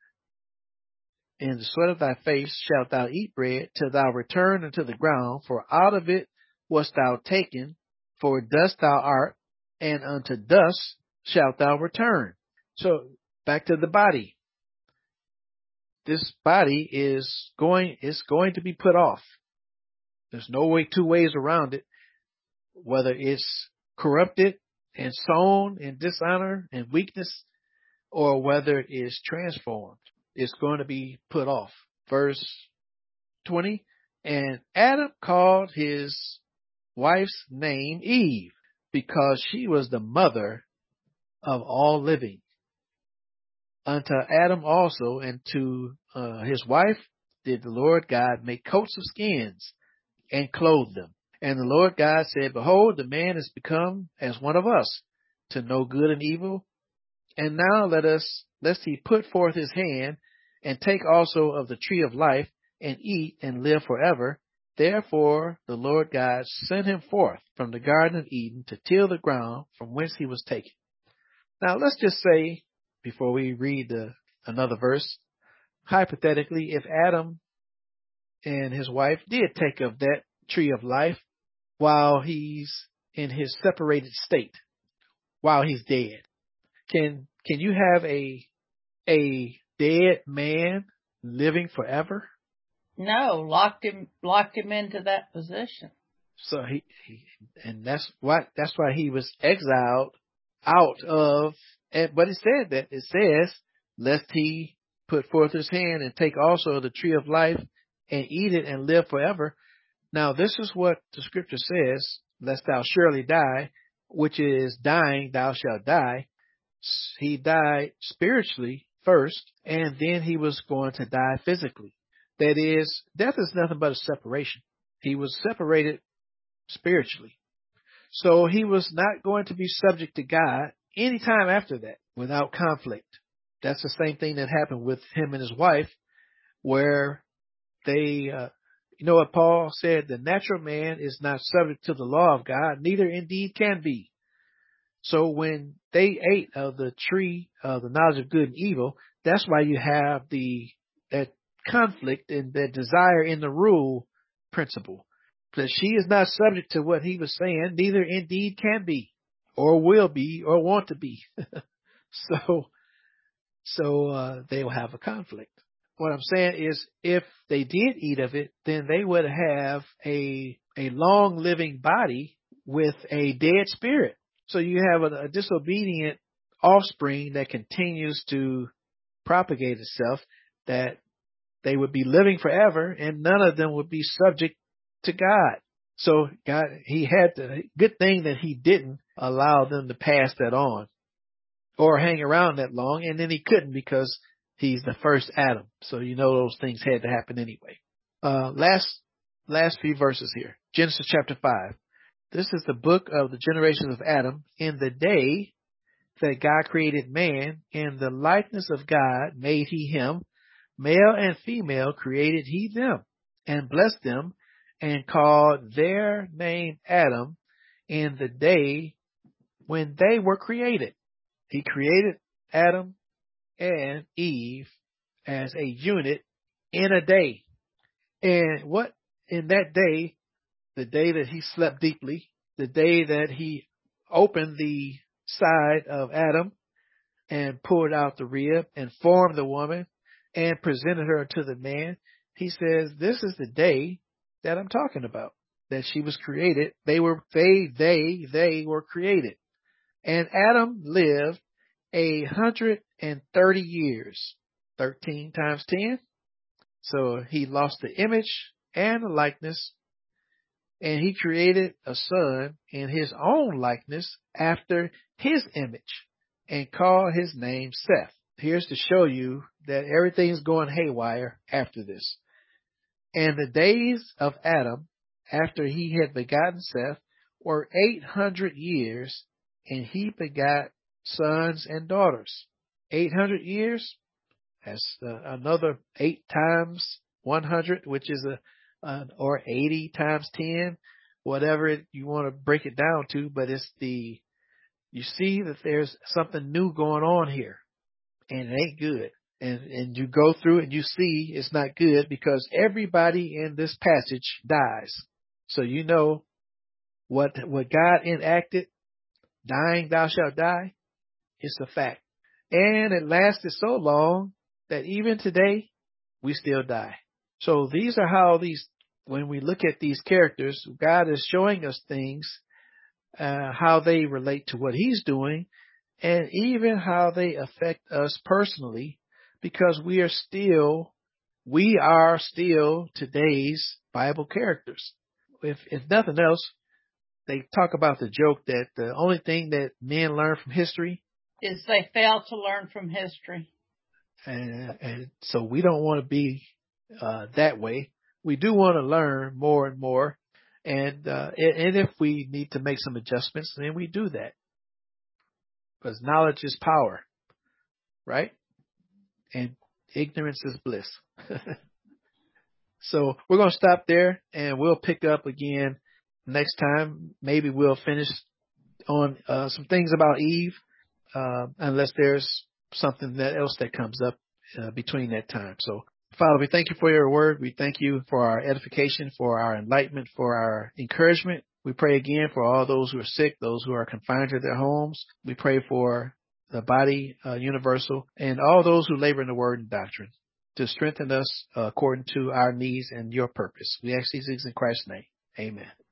In the sweat of thy face shalt thou eat bread, till thou return unto the ground, for out of it wast thou taken, for dust thou art, and unto dust shalt thou return. So, back to the body. This body is going to be put off. There's two ways around it, whether it's corrupted and sown in dishonor and weakness, or whether it is transformed. It's going to be put off. Verse 20, and Adam called his wife's name Eve, because she was the mother of all living. Unto Adam also and to his wife did the Lord God make coats of skins and clothe them. And the Lord God said, behold, the man is become as one of us, to know good and evil. And now lest he put forth his hand and take also of the tree of life and eat and live forever. Therefore the Lord God sent him forth from the Garden of Eden to till the ground from whence he was taken. Now let's just say, before we read another verse, hypothetically, if Adam and his wife did take of that tree of life while he's in his separated state, while he's dead, can you have a dead man living forever? No, locked him into that position. So and that's why he was exiled out of, but it says, lest he put forth his hand and take also the tree of life and eat it and live forever. Now, this is what the scripture says, lest thou surely die, which is dying, thou shalt die. He died spiritually first, and then he was going to die physically. That is, death is nothing but a separation. He was separated spiritually. So he was not going to be subject to God any time after that without conflict. That's the same thing that happened with him and his wife, where they, you know what Paul said, the natural man is not subject to the law of God, neither indeed can be. So when they ate of the tree of the knowledge of good and evil, that's why you have that conflict and that desire in the rule principle. That she is not subject to what he was saying, neither indeed can be, or will be, or want to be. So they will have a conflict. What I'm saying is, if they did eat of it, then they would have a long living body with a dead spirit. So you have a disobedient offspring that continues to propagate itself, that they would be living forever, and none of them would be subject to God. So God, he had the good thing that he didn't allow them to pass that on or hang around that long, and then he couldn't because he's the first Adam. So you know those things had to happen anyway. Last few verses here. Genesis chapter 5. This is the book of the generations of Adam. In the day that God created man, in the likeness of God made he him, male and female created he them, and blessed them, and called their name Adam in the day when they were created. He created Adam and Eve as a unit in a day. And what in that day, the day that he slept deeply, the day that he opened the side of Adam and pulled out the rib and formed the woman and presented her to the man, he says, this is the day that I'm talking about, that she was created. They were created. And Adam lived 130 years, 13 times 10. So he lost the image and the likeness, and he created a son in his own likeness after his image and called his name Seth. Here's to show you that everything's going haywire after this. And the days of Adam after he had begotten Seth were 800 years, and he begot sons and daughters. 800 years, that's another 8 times 100, which is or 80 times 10, whatever you want to break it down to, but you see that there's something new going on here, and it ain't good. And you go through it and you see it's not good, because everybody in this passage dies. So you know what God enacted, dying thou shalt die, it's a fact. And it lasted so long that even today we still die. So these are how when we look at these characters, God is showing us things, how they relate to what he's doing, and even how they affect us personally, because we are still today's Bible characters. If nothing else, they talk about the joke that the only thing that men learn from history is they fail to learn from history. And so we don't want to be that way. We do want to learn more and more. And if we need to make some adjustments, then we do that. Because knowledge is power, right? And ignorance is bliss. So we're going to stop there, and we'll pick up again next time. Maybe we'll finish on some things about Eve, unless there's something else that comes up between that time. So, Father, we thank you for your word. We thank you for our edification, for our enlightenment, for our encouragement. We pray again for all those who are sick, those who are confined to their homes. We pray for the body universal, and all those who labor in the word and doctrine, to strengthen us according to our needs and your purpose. We ask these things in Christ's name. Amen.